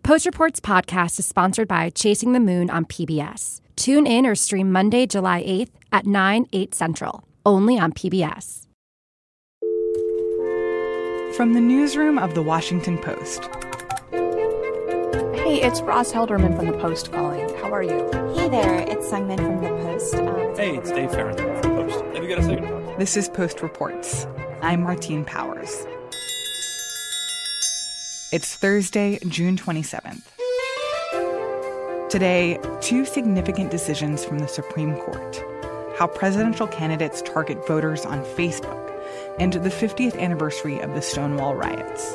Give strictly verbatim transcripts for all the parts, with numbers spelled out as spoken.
Post Reports podcast is sponsored by Chasing the Moon on P B S. Tune in or stream Monday, July eighth at nine, eight Central, only on P B S. From the newsroom of The Washington Post. Hey, it's Ross Helderman from The Post calling. How are you? Hey there, it's Sungmin from The Post. Um, hey, it's Dave Farrington from The Post. Have you got a second? This is Post Reports. I'm Martine Powers. It's Thursday, June twenty-seventh. Today, two significant decisions from the Supreme Court. How presidential candidates target voters on Facebook, and the fiftieth anniversary of the Stonewall riots.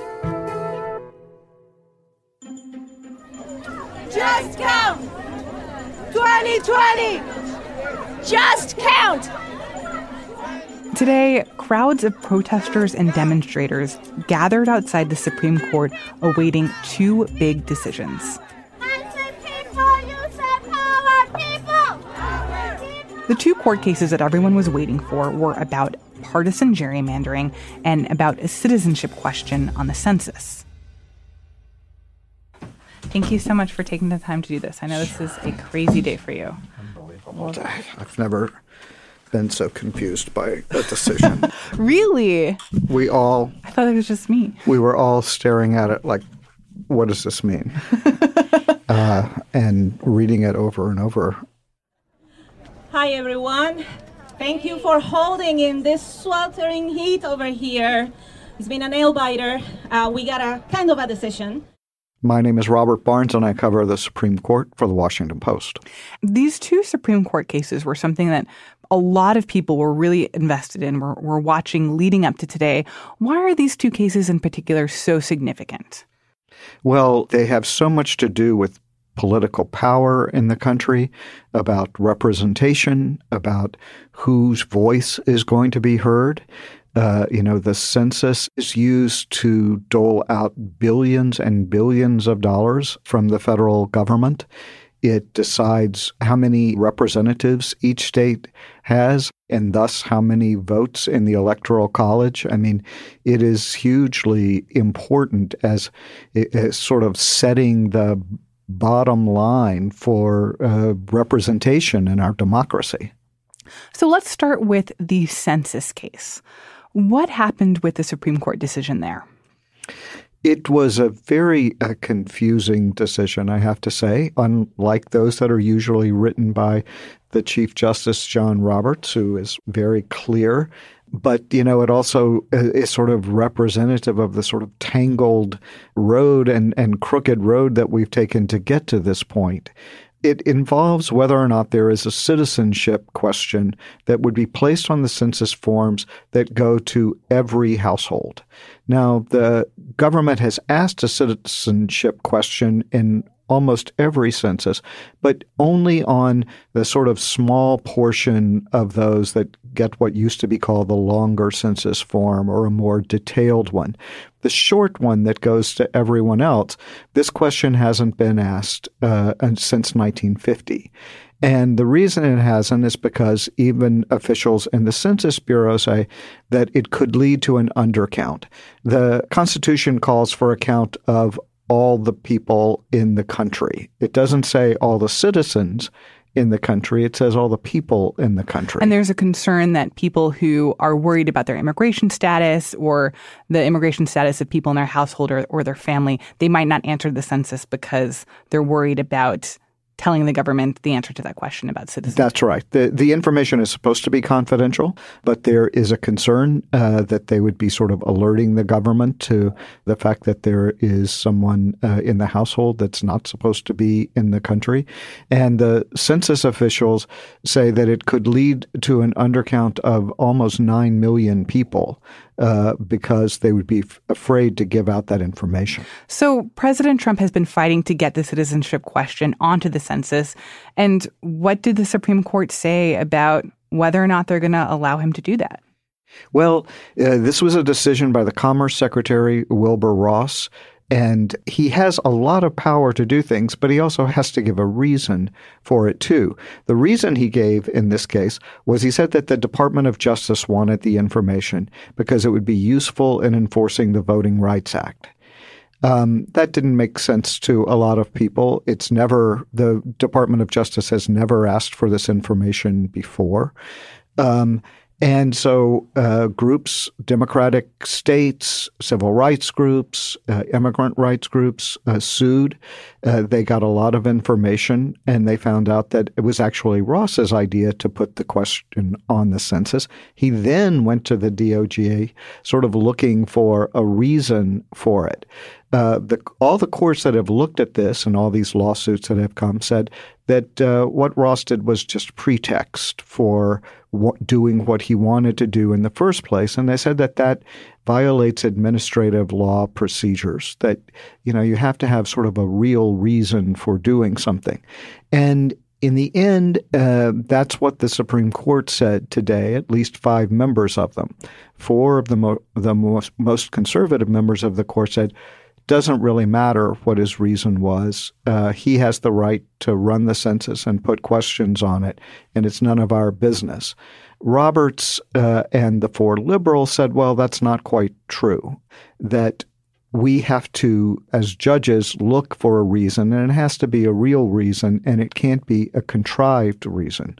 Just count! twenty twenty! Just count! Today, crowds of protesters and demonstrators gathered outside the Supreme Court awaiting two big decisions. The two court cases that everyone was waiting for were about partisan gerrymandering and about a citizenship question on the census. Thank you so much for taking the time to do this. I know this is a crazy day for you. Unbelievable day. I've never been so confused by a decision. Really? We all... I thought it was just me. We were all staring at it like, what does this mean? uh, and reading it over and over. Hi, everyone. Thank you for holding in this sweltering heat over here. It's been a nail-biter. Uh, we got a kind of a decision. My name is Robert Barnes, and I cover the Supreme Court for the Washington Post. These two Supreme Court cases were something that a lot of people were really invested in, were, were watching leading up to today. Why are these two cases in particular so significant? Well, they have so much to do with political power in the country, about representation, about whose voice is going to be heard. Uh, you know, the census is used to dole out billions and billions of dollars from the federal government. It decides how many representatives each state has, and thus how many votes in the Electoral College. I mean, it is hugely important as, as sort of setting the bottom line for uh, representation in our democracy. So let's start with the census case. What happened with the Supreme Court decision there? It was a very uh, confusing decision, I have to say, unlike those that are usually written by the Chief Justice John Roberts, who is very clear. But, you know, it also is sort of representative of the sort of tangled road and, and crooked road that we've taken to get to this point. It involves whether or not there is a citizenship question that would be placed on the census forms that go to every household. Now, the government has asked a citizenship question in almost every census, but only on the sort of small portion of those that get what used to be called the longer census form or a more detailed one. The short one that goes to everyone else, this question hasn't been asked uh, since nineteen fifty. And the reason it hasn't is because even officials in the Census Bureau say that it could lead to an undercount. The Constitution calls for a count of all the people in the country. It doesn't say all the citizens in the country. It says all the people in the country. And there's a concern that people who are worried about their immigration status or the immigration status of people in their household or, or their family, they might not answer the census because they're worried about telling the government the answer to that question about citizenship. That's right. The the information is supposed to be confidential, but there is a concern uh, that they would be sort of alerting the government to the fact that there is someone uh, in the household that's not supposed to be in the country. And the census officials say that it could lead to an undercount of almost nine million people uh, because they would be f- afraid to give out that information. So President Trump has been fighting to get the citizenship question onto the census. And what did the Supreme Court say about whether or not they're going to allow him to do that? Well, uh, this was a decision by the Commerce Secretary, Wilbur Ross, and he has a lot of power to do things, but he also has to give a reason for it, too. The reason he gave in this case was he said that the Department of Justice wanted the information because it would be useful in enforcing the Voting Rights Act. Um, that didn't make sense to a lot of people. It's never, the Department of Justice has never asked for this information before. Um, And so uh, groups, Democratic states, civil rights groups, uh, immigrant rights groups uh, sued. Uh, they got a lot of information, and they found out that it was actually Ross's idea to put the question on the census. He then went to the D O J sort of looking for a reason for it. Uh, the, all the courts that have looked at this and all these lawsuits that have come said that uh, what Ross did was just pretext for w- doing what he wanted to do in the first place. And they said that that violates administrative law procedures, that, you know, you have to have sort of a real reason for doing something. And in the end, uh, that's what the Supreme Court said today, at least five members of them. Four of the, mo- the most, most conservative members of the court said, doesn't really matter what his reason was. Uh, he has the right to run the census and put questions on it, and it's none of our business. Roberts uh, and the four liberals said, well, that's not quite true, that we have to, as judges, look for a reason, and it has to be a real reason, and it can't be a contrived reason.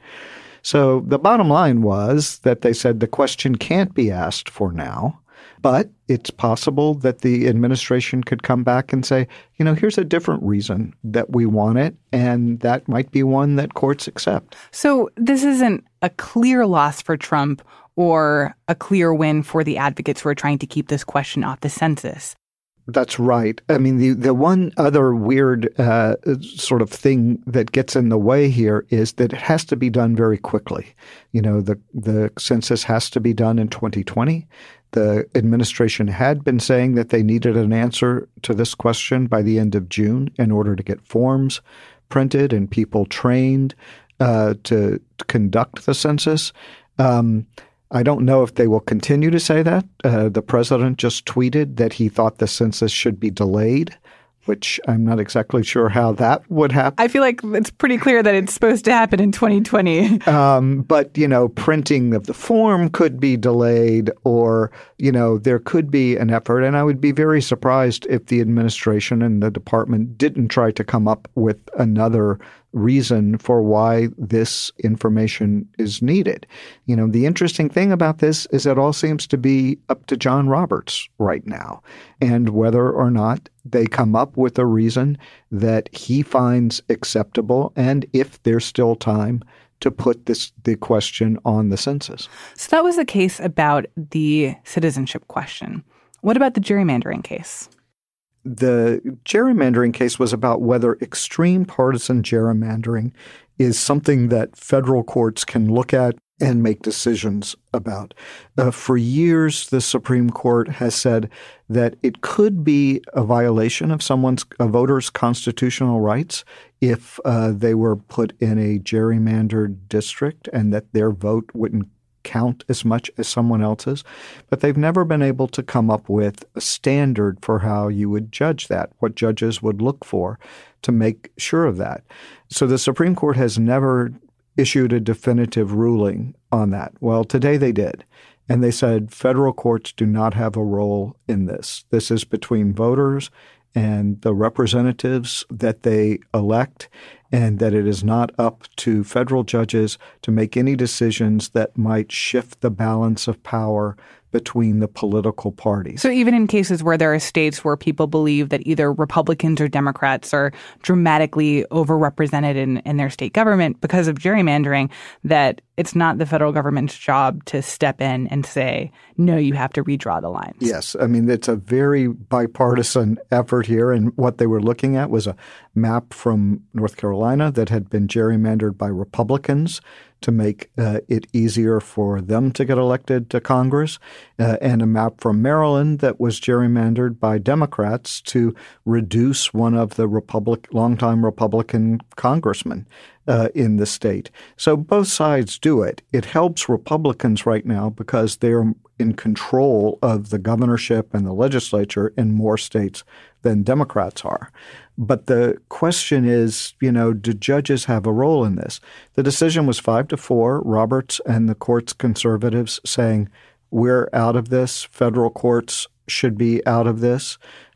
So the bottom line was that they said the question can't be asked for now. But it's possible that the administration could come back and say, you know, here's a different reason that we want it, and that might be one that courts accept. So this isn't a clear loss for Trump or a clear win for the advocates who are trying to keep this question off the census. That's right. I mean, the, the one other weird uh, sort of thing that gets in the way here is that it has to be done very quickly. You know, the, the census has to be done in twenty twenty. The administration had been saying that they needed an answer to this question by the end of June in order to get forms printed and people trained uh, to, to conduct the census. Um, I don't know if they will continue to say that. Uh, the president just tweeted that he thought the census should be delayed, which I'm not exactly sure how that would happen. I feel like it's pretty clear that it's supposed to happen in twenty twenty. um, but, you know, printing of the form could be delayed, or, you know, there could be an effort. And I would be very surprised if the administration and the department didn't try to come up with another reason for why this information is needed. You know, the interesting thing about this is it all seems to be up to John Roberts right now, and whether or not they come up with a reason that he finds acceptable, and if there's still time to put this the question on the census. So that was the case about the citizenship question. What about the gerrymandering case? The gerrymandering case was about whether extreme partisan gerrymandering is something that federal courts can look at and make decisions about. Uh, for years, the Supreme Court has said that it could be a violation of someone's a voter's constitutional rights if uh, they were put in a gerrymandered district and that their vote wouldn't count as much as someone else's, but they've never been able to come up with a standard for how you would judge that, what judges would look for to make sure of that. So the Supreme Court has never issued a definitive ruling on that. Well, today they did. And they said federal courts do not have a role in this. This is between voters and the representatives that they elect, and that it is not up to federal judges to make any decisions that might shift the balance of power between the political parties. So even in cases where there are states where people believe that either Republicans or Democrats are dramatically overrepresented in, in their state government because of gerrymandering, that it's not the federal government's job to step in and say, no, you have to redraw the lines. Yes. I mean, it's a very bipartisan effort here. And what they were looking at was a map from North Carolina that had been gerrymandered by Republicans to make uh, it easier for them to get elected to Congress, uh, and a map from Maryland that was gerrymandered by Democrats to reduce one of the Republic, longtime Republican congressmen uh, in the state. So both sides do it. It helps Republicans right now because they're in control of the governorship and the legislature in more states than Democrats are. But the question is, you know, do judges have a role in this? The decision was five to four, Roberts and the court's conservatives saying, we're out of this. Federal courts should be out of this.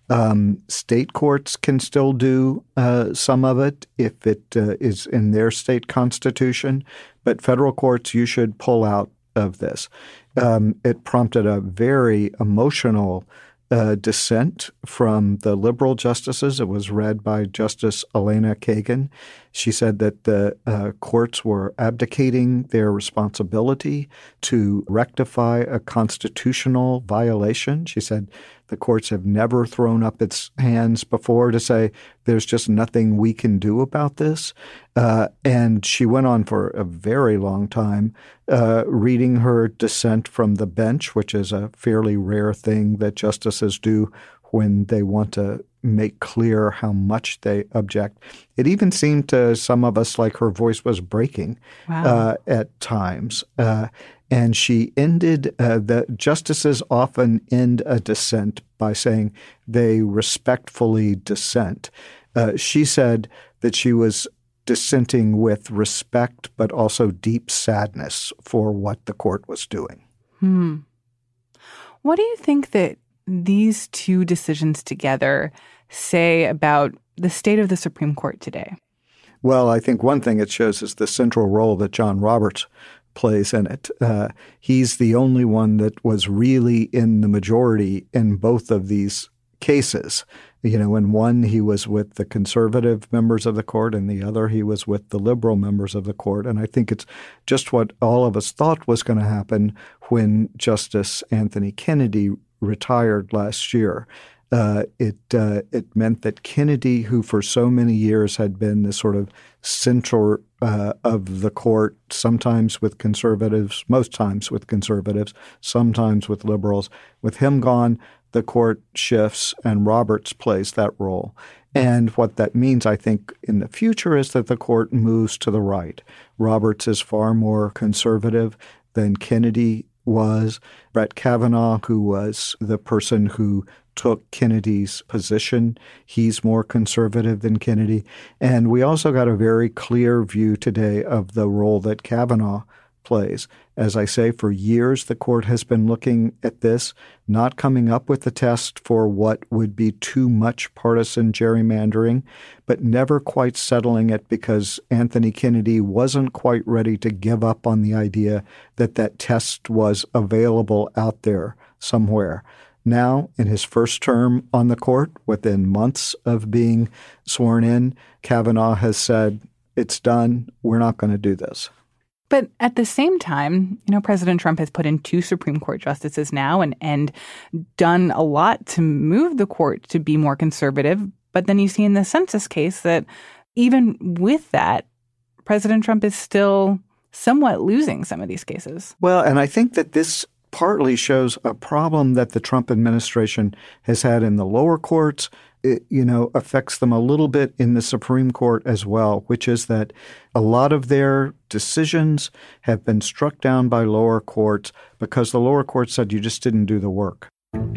Um, state courts can still do uh, some of it if it uh, is in their state constitution, but federal courts, you should pull out of this. Um, it prompted a very emotional uh, dissent from the liberal justices. It was read by Justice Elena Kagan. She said that the uh, courts were abdicating their responsibility to rectify a constitutional violation. She said the courts have never thrown up its hands before to say there's just nothing we can do about this. Uh, and she went on for a very long time uh, reading her dissent from the bench, which is a fairly rare thing that justices do when they want to make clear how much they object. It even seemed to some of us like her voice was breaking wow. uh, at times. Uh, and she ended, uh, the justices often end a dissent by saying they respectfully dissent. Uh, she said that she was dissenting with respect, but also deep sadness for what the court was doing. Hmm. What do you think that these two decisions together say about the state of the Supreme Court today? Well, I think one thing it shows is the central role that John Roberts plays in it. Uh, he's the only one that was really in the majority in both of these cases. You know, in one, he was with the conservative members of the court, and the other, he was with the liberal members of the court. And I think it's just what all of us thought was going to happen when Justice Anthony Kennedy retired last year. Uh, it uh, it meant that Kennedy, who for so many years had been the sort of center uh, of the court, sometimes with conservatives, most times with conservatives, sometimes with liberals, with him gone, the court shifts and Roberts plays that role. And what that means, I think, in the future is that the court moves to the right. Roberts is far more conservative than Kennedy was. Brett Kavanaugh, who was the person who took Kennedy's position, he's more conservative than Kennedy. And we also got a very clear view today of the role that Kavanaugh plays. As I say, for years, the court has been looking at this, not coming up with a test for what would be too much partisan gerrymandering, but never quite settling it because Anthony Kennedy wasn't quite ready to give up on the idea that that test was available out there somewhere. Now, in his first term on the court, within months of being sworn in, Kavanaugh has said, it's done. We're not going to do this. But at the same time, you know, President Trump has put in two Supreme Court justices now and, and done a lot to move the court to be more conservative. But then you see in the census case that even with that, President Trump is still somewhat losing some of these cases. Well, and I think that this partly shows a problem that the Trump administration has had in the lower courts. It, you know, affects them a little bit in the Supreme Court as well, which is that a lot of their decisions have been struck down by lower courts because the lower court said you just didn't do the work.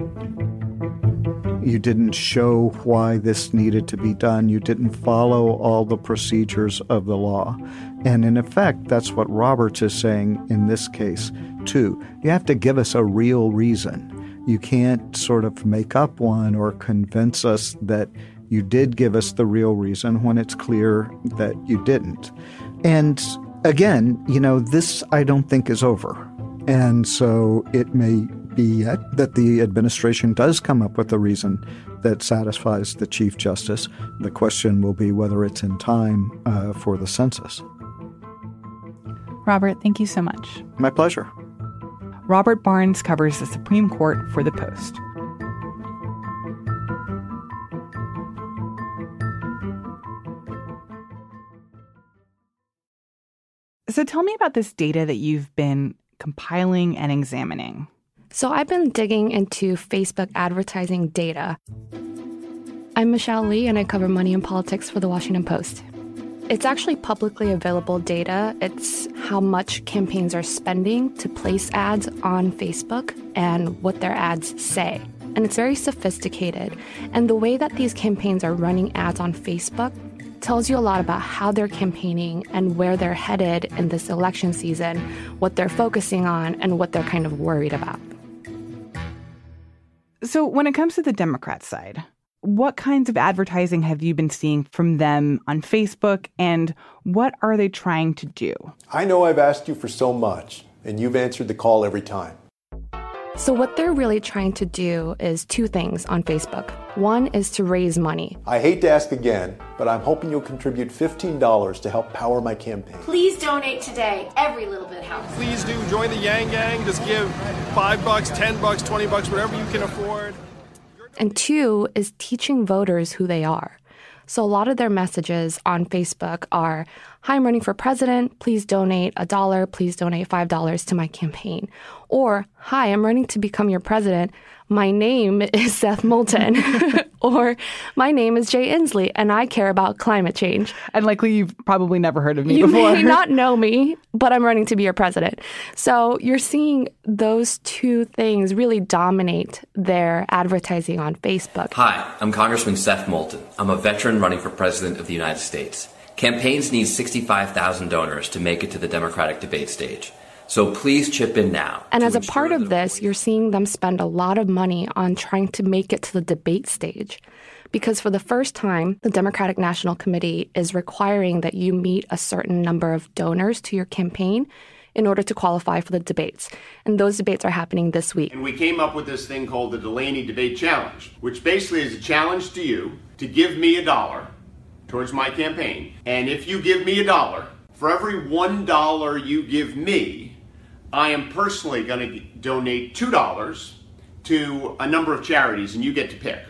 You didn't show why this needed to be done. You didn't follow all the procedures of the law. And in effect, that's what Roberts is saying in this case, too. You have to give us a real reason. You can't sort of make up one or convince us that you did give us the real reason when it's clear that you didn't. And again, you know, this I don't think is over. And so it may be that the administration does come up with a reason that satisfies the Chief Justice. The question will be whether it's in time uh, for the census. Robert, thank you so much. My pleasure. Robert Barnes covers the Supreme Court for The Post. So tell me about this data that you've been compiling and examining. So I've been digging into Facebook advertising data. I'm Michelle Lee, and I cover money and politics for The Washington Post. It's actually publicly available data. It's how much campaigns are spending to place ads on Facebook and what their ads say. And it's very sophisticated. And the way that these campaigns are running ads on Facebook tells you a lot about how they're campaigning and where they're headed in this election season, what they're focusing on, and what they're kind of worried about. So when it comes to the Democrat side, What kinds of advertising have you been seeing from them on Facebook, and what are they trying to do? I know I've asked you for so much, and you've answered the call every time. So what they're really trying to do is two things on Facebook. One is to raise money. I hate to ask again, but I'm hoping you'll contribute fifteen dollars to help power my campaign. Please donate today. Every little bit helps. Please do join the Yang Gang. Just give five bucks, ten bucks, twenty bucks, whatever you can afford. And two is teaching voters who they are. So a lot of their messages on Facebook are, hi, I'm running for president. Please donate a dollar. Please donate five dollars to my campaign. Or, hi, I'm running to become your president. My name is Seth Moulton. Or, my name is Jay Inslee, and I care about climate change. And likely you've probably never heard of me you before. You may not know me, but I'm running to be your president. So you're seeing those two things really dominate their advertising on Facebook. Hi, I'm Congressman Seth Moulton. I'm a veteran running for president of the United States. Campaigns need sixty-five thousand donors to make it to the Democratic debate stage. So please chip in now. And as a part of this, you're seeing them spend a lot of money on trying to make it to the debate stage. Because for the first time, the Democratic National Committee is requiring that you meet a certain number of donors to your campaign in order to qualify for the debates. And those debates are happening this week. And we came up with this thing called the Delaney Debate Challenge, which basically is a challenge to you to give me a dollar towards my campaign. And if you give me a dollar, for every one dollar you give me, I am personally going to donate two dollars to a number of charities, and you get to pick.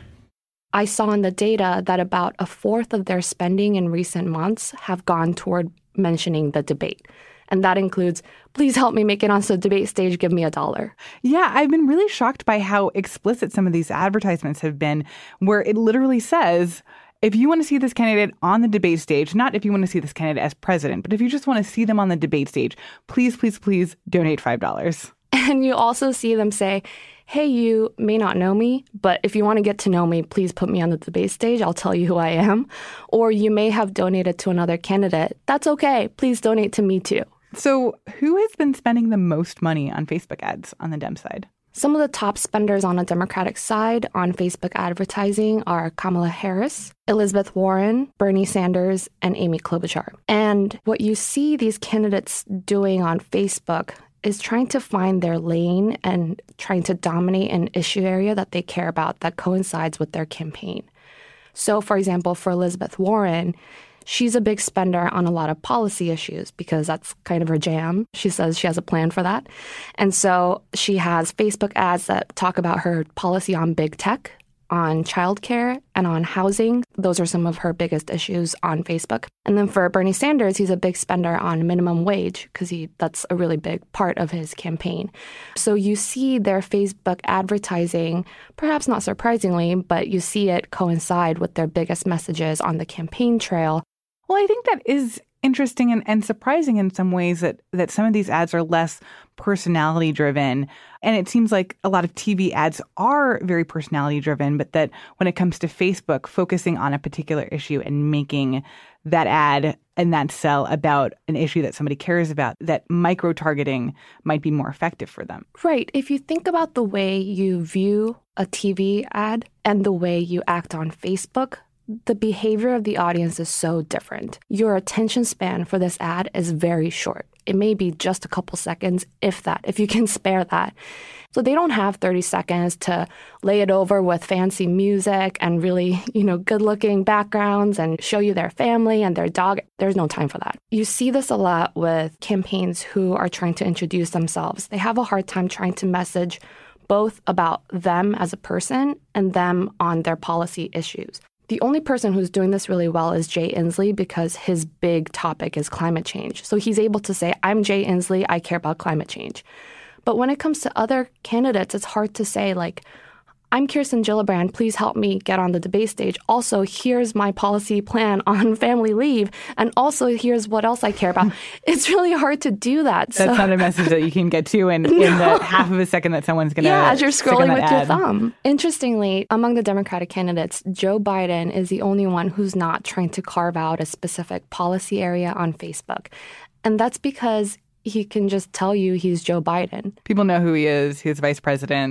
I saw in the data that about a fourth of their spending in recent months have gone toward mentioning the debate. And that includes, please help me make it onto the debate stage, give me a dollar. Yeah, I've been really shocked by how explicit some of these advertisements have been, where it literally says, if you want to see this candidate on the debate stage, not if you want to see this candidate as president, but if you just want to see them on the debate stage, please, please, please donate five dollars. And you also see them say, hey, you may not know me, but if you want to get to know me, please put me on the debate stage. I'll tell you who I am. Or you may have donated to another candidate. That's okay. Please donate to me too. So who has been spending the most money on Facebook ads on the Dem side? Some of the top spenders on the Democratic side on Facebook advertising are Kamala Harris, Elizabeth Warren, Bernie Sanders, and Amy Klobuchar. And what you see these candidates doing on Facebook is trying to find their lane and trying to dominate an issue area that they care about that coincides with their campaign. So, for example, for Elizabeth Warren, she's a big spender on a lot of policy issues because that's kind of her jam. She says she has a plan for that. And so she has Facebook ads that talk about her policy on big tech, on childcare, and on housing. Those are some of her biggest issues on Facebook. And then for Bernie Sanders, he's a big spender on minimum wage because he that's a really big part of his campaign. So you see their Facebook advertising, perhaps not surprisingly, but you see it coincide with their biggest messages on the campaign trail. Well, I think that is interesting and, and surprising in some ways that, that some of these ads are less personality driven. And it seems like a lot of T V ads are very personality driven, but that when it comes to Facebook, focusing on a particular issue and making that ad and that sell about an issue that somebody cares about, that micro-targeting might be more effective for them. Right. If you think about the way you view a T V ad and the way you act on Facebook, the behavior of the audience is so different. Your attention span for this ad is very short. It may be just a couple seconds, if that, if you can spare that. So they don't have thirty seconds to lay it over with fancy music and really, you know, good-looking backgrounds and show you their family and their dog. There's no time for that. You see this a lot with campaigns who are trying to introduce themselves. They have a hard time trying to message both about them as a person and them on their policy issues. The only person who's doing this really well is Jay Inslee because his big topic is climate change. So he's able to say, I'm Jay Inslee, I care about climate change. But when it comes to other candidates, it's hard to say, like, I'm Kirsten Gillibrand, please help me get on the debate stage. Also, here's my policy plan on family leave. And also, here's what else I care about. It's really hard to do that. That's so. not a message that you can get to in, no. in the half of a second that someone's going to Yeah, as you're scrolling with ad. your thumb. Interestingly, among the Democratic candidates, Joe Biden is the only one who's not trying to carve out a specific policy area on Facebook. And that's because he can just tell you he's Joe Biden. People know who he is. He's vice president.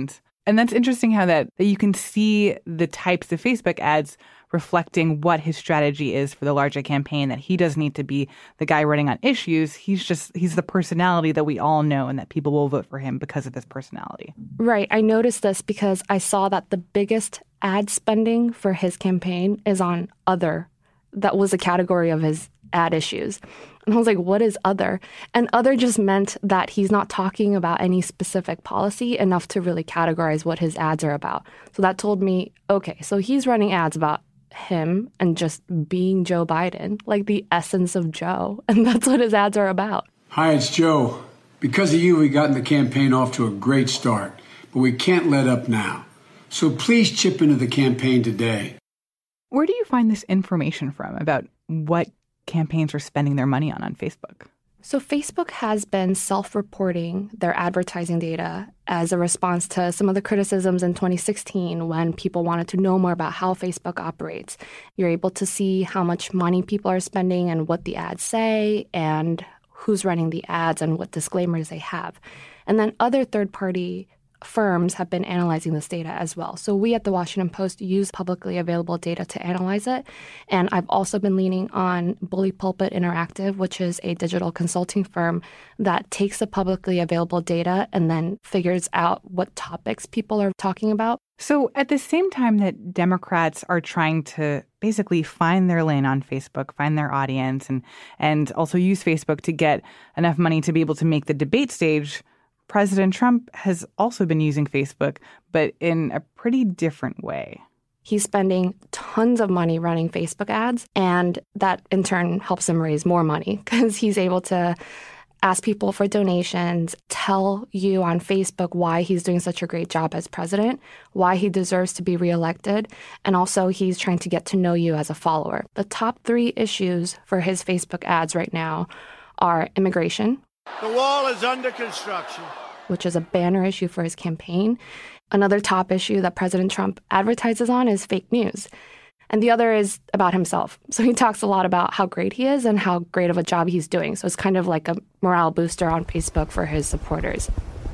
And that's interesting how that, that you can see the types of Facebook ads reflecting what his strategy is for the larger campaign, that he doesn't need to be the guy running on issues. He's just, he's the personality that we all know and that people will vote for him because of his personality. Right. I noticed this because I saw that the biggest ad spending for his campaign is on other. That was a category of his ad issues. And I was like, what is other? And other just meant that he's not talking about any specific policy enough to really categorize what his ads are about. So that told me, okay, so he's running ads about him and just being Joe Biden, like the essence of Joe. And that's what his ads are about. Hi, it's Joe. Because of you, we gotten the campaign off to a great start, but we can't let up now. So please chip into the campaign today. Where do you find this information from about what campaigns are spending their money on on Facebook? So Facebook has been self-reporting their advertising data as a response to some of the criticisms in twenty sixteen when people wanted to know more about how Facebook operates. You're able to see how much money people are spending and what the ads say and who's running the ads and what disclaimers they have. And then other third-party firms have been analyzing this data as well. So we at the Washington Post use publicly available data to analyze it. And I've also been leaning on Bully Pulpit Interactive, which is a digital consulting firm that takes the publicly available data and then figures out what topics people are talking about. So at the same time that Democrats are trying to basically find their lane on Facebook, find their audience, and and also use Facebook to get enough money to be able to make the debate stage, President Trump has also been using Facebook, but in a pretty different way. He's spending tons of money running Facebook ads, and that in turn helps him raise more money because he's able to ask people for donations, tell you on Facebook why he's doing such a great job as president, why he deserves to be reelected, and also he's trying to get to know you as a follower. The top three issues for his Facebook ads right now are immigration. The wall is under construction, which is a banner issue for his campaign. Another top issue that President Trump advertises on is fake news. And the other is about himself. So he talks a lot about how great he is and how great of a job he's doing. So it's kind of like a morale booster on Facebook for his supporters.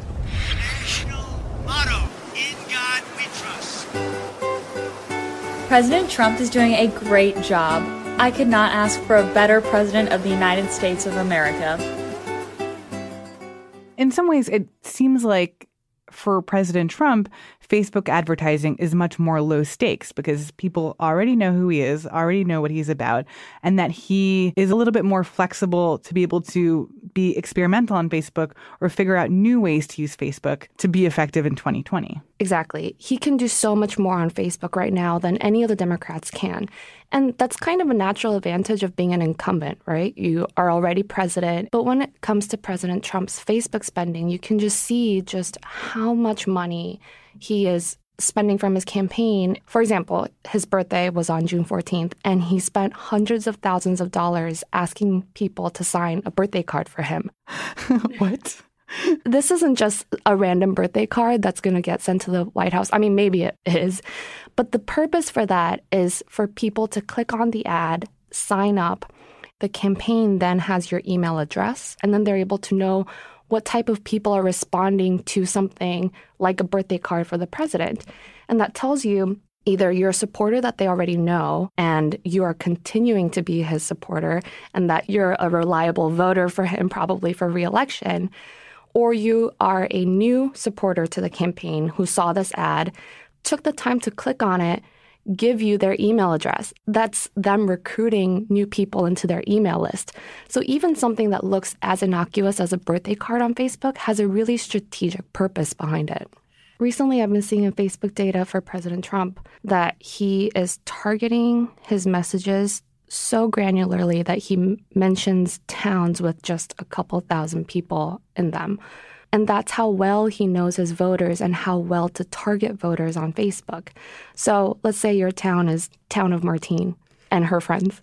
National motto, in God we trust. President Trump is doing a great job. I could not ask for a better president of the United States of America. In some ways, it seems like for President Trump, Facebook advertising is much more low stakes because people already know who he is, already know what he's about, and that he is a little bit more flexible to be able to be experimental on Facebook or figure out new ways to use Facebook to be effective in twenty twenty. Exactly. He can do so much more on Facebook right now than any of the Democrats can. And that's kind of a natural advantage of being an incumbent, right? You are already president. But when it comes to President Trump's Facebook spending, you can just see just how much money he is spending from his campaign. For example, his birthday was on June fourteenth, and he spent hundreds of thousands of dollars asking people to sign a birthday card for him. What? This isn't just a random birthday card that's going to get sent to the White House. I mean, maybe it is. But the purpose for that is for people to click on the ad, sign up. The campaign then has your email address, and then they're able to know what type of people are responding to something like a birthday card for the president. And that tells you either you're a supporter that they already know and you are continuing to be his supporter and that you're a reliable voter for him, probably for re-election, or you are a new supporter to the campaign who saw this ad, took the time to click on it, give you their email address. That's them recruiting new people into their email list. So even something that looks as innocuous as a birthday card on Facebook has a really strategic purpose behind it. Recently, I've been seeing in Facebook data for President Trump that he is targeting his messages so granularly that he m- mentions towns with just a couple thousand people in them. And that's how well he knows his voters and how well to target voters on Facebook. So let's say your town is Town of Martine and her friends.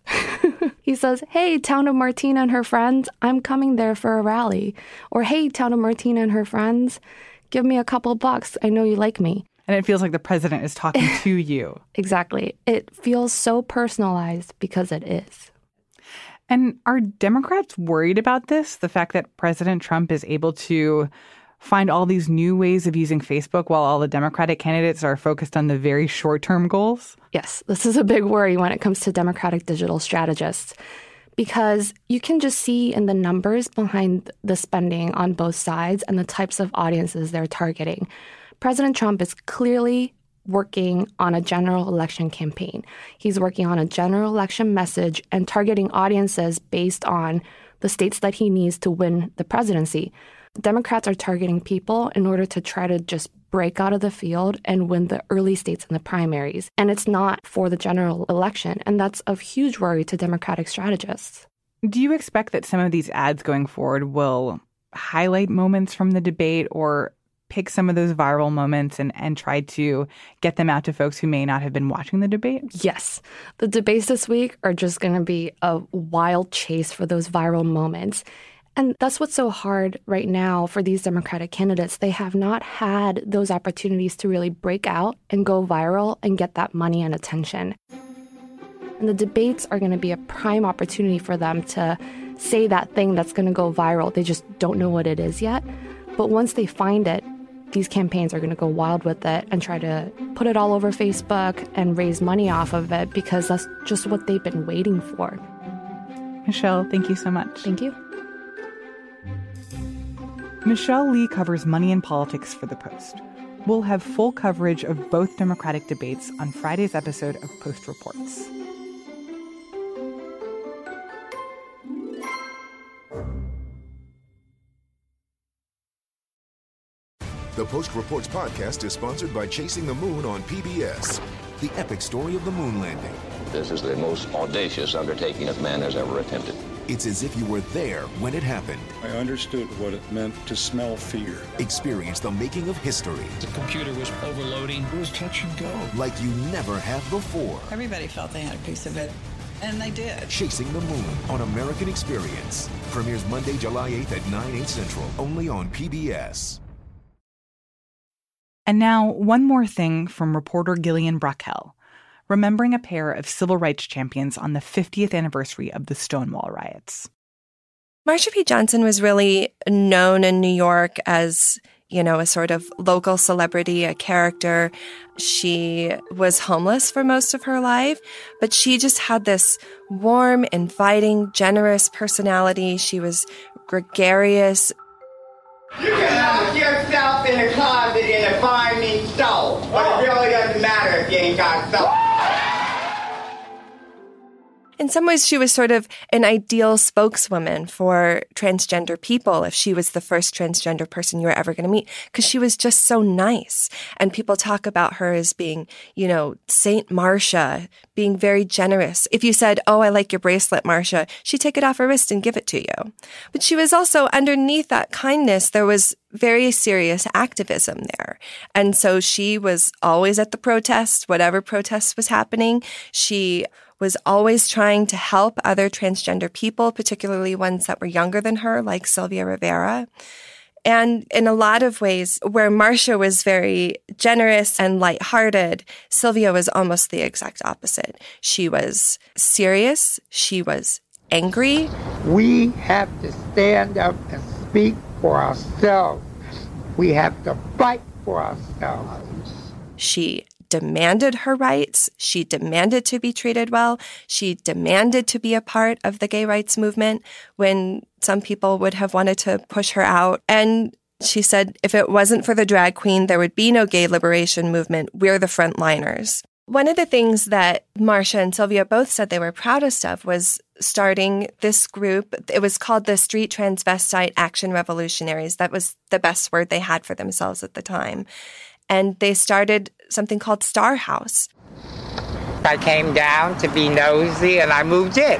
He says, hey, Town of Martine and her friends, I'm coming there for a rally. Or, hey, Town of Martine and her friends, give me a couple bucks. I know you like me. And it feels like the president is talking to you. Exactly. It feels so personalized because it is. And are Democrats worried about this? The fact that President Trump is able to find all these new ways of using Facebook while all the Democratic candidates are focused on the very short-term goals? Yes, this is a big worry when it comes to Democratic digital strategists, because you can just see in the numbers behind the spending on both sides and the types of audiences they're targeting. President Trump is clearly working on a general election campaign. He's working on a general election message and targeting audiences based on the states that he needs to win the presidency. Democrats are targeting people in order to try to just break out of the field and win the early states in the primaries. And it's not for the general election. And that's of huge worry to Democratic strategists. Do you expect that some of these ads going forward will highlight moments from the debate or pick some of those viral moments and, and try to get them out to folks who may not have been watching the debate? Yes. The debates this week are just going to be a wild chase for those viral moments. And that's what's so hard right now for these Democratic candidates. They have not had those opportunities to really break out and go viral and get that money and attention. And the debates are going to be a prime opportunity for them to say that thing that's going to go viral. They just don't know what it is yet. But once they find it, these campaigns are going to go wild with it and try to put it all over Facebook and raise money off of it because that's just what they've been waiting for. Michelle, thank you so much. Thank you. Michelle Lee covers money and politics for The Post. We'll have full coverage of both Democratic debates on Friday's episode of Post Reports. The Post Reports podcast is sponsored by Chasing the Moon on P B S, the epic story of the moon landing. This is the most audacious undertaking that man has ever attempted. It's as if you were there when it happened. I understood what it meant to smell fear. Experience the making of history. The computer was overloading. It was touch and go. Like you never have before. Everybody felt they had a piece of it, and they did. Chasing the Moon on American Experience. Premieres Monday, July eighth at nine, eight Central, only on P B S. And now, one more thing from reporter Gillian Brockel, remembering a pair of civil rights champions on the fiftieth anniversary of the Stonewall riots. Marsha P. Johnson was really known in New York as, you know, a sort of local celebrity, a character. She was homeless for most of her life, but she just had this warm, inviting, generous personality. She was gregarious. You can lock yourself in a closet and find me so, but it really doesn't matter if you ain't got soap. In some ways, she was sort of an ideal spokeswoman for transgender people if she was the first transgender person you were ever going to meet, because she was just so nice. And people talk about her as being, you know, Saint Marsha, being very generous. If you said, oh, I like your bracelet, Marsha, she'd take it off her wrist and give it to you. But she was also, underneath that kindness, there was very serious activism there. And so she was always at the protest, whatever protest was happening. She was always trying to help other transgender people, particularly ones that were younger than her, like Sylvia Rivera. And in a lot of ways, where Marsha was very generous and lighthearted, Sylvia was almost the exact opposite. She was serious. She was angry. We have to stand up and speak for ourselves. We have to fight for ourselves. She demanded her rights. She demanded to be treated well. She demanded to be a part of the gay rights movement when some people would have wanted to push her out. And she said, if it wasn't for the drag queen, there would be no gay liberation movement. We're the frontliners. One of the things that Marsha and Sylvia both said they were proudest of was starting this group. It was called the Street Transvestite Action Revolutionaries. That was the best word they had for themselves at the time. And they started something called Star House. I came down to be nosy and I moved in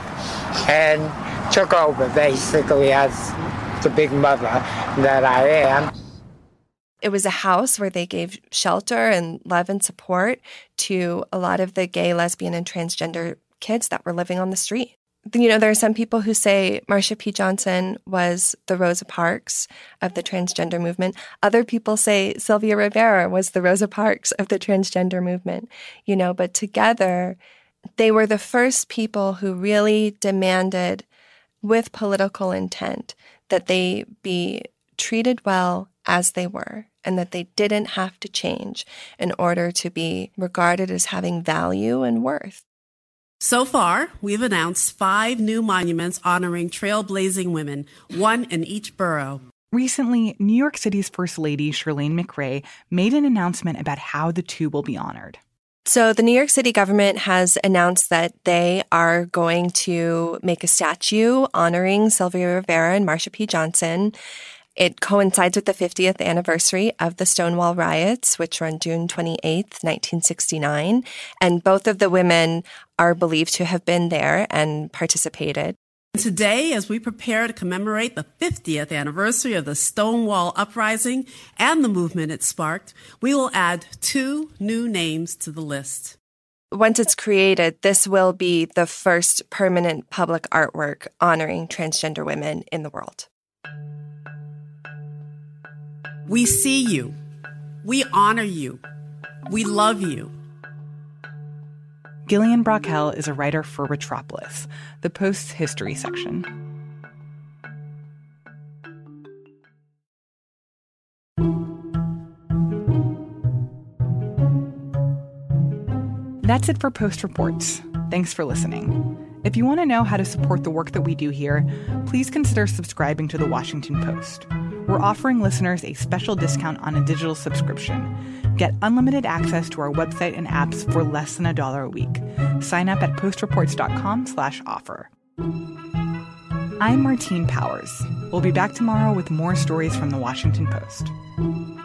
and took over basically as the big mother that I am. It was a house where they gave shelter and love and support to a lot of the gay, lesbian, and transgender kids that were living on the street. You know, there are some people who say Marsha P. Johnson was the Rosa Parks of the transgender movement. Other people say Sylvia Rivera was the Rosa Parks of the transgender movement, you know, but together they were the first people who really demanded with political intent that they be treated well as they were, and that they didn't have to change in order to be regarded as having value and worth. So far, we've announced five new monuments honoring trailblazing women, one in each borough. Recently, New York City's First Lady, Chirlane McRae, made an announcement about how the two will be honored. So the New York City government has announced that they are going to make a statue honoring Sylvia Rivera and Marsha P. Johnson. It coincides with the fiftieth anniversary of the Stonewall riots, which were on June twenty-eighth, nineteen sixty-nine. And both of the women are believed to have been there and participated. Today, as we prepare to commemorate the fiftieth anniversary of the Stonewall Uprising and the movement it sparked, we will add two new names to the list. Once it's created, this will be the first permanent public artwork honoring transgender women in the world. We see you. We honor you. We love you. Gillian Brockel is a writer for Retropolis, the Post's history section. That's it for Post Reports. Thanks for listening. If you want to know how to support the work that we do here, please consider subscribing to The Washington Post. We're offering listeners a special discount on a digital subscription. Get unlimited access to our website and apps for less than a dollar a week. Sign up at postreports.com slash offer. I'm Martine Powers. We'll be back tomorrow with more stories from The Washington Post.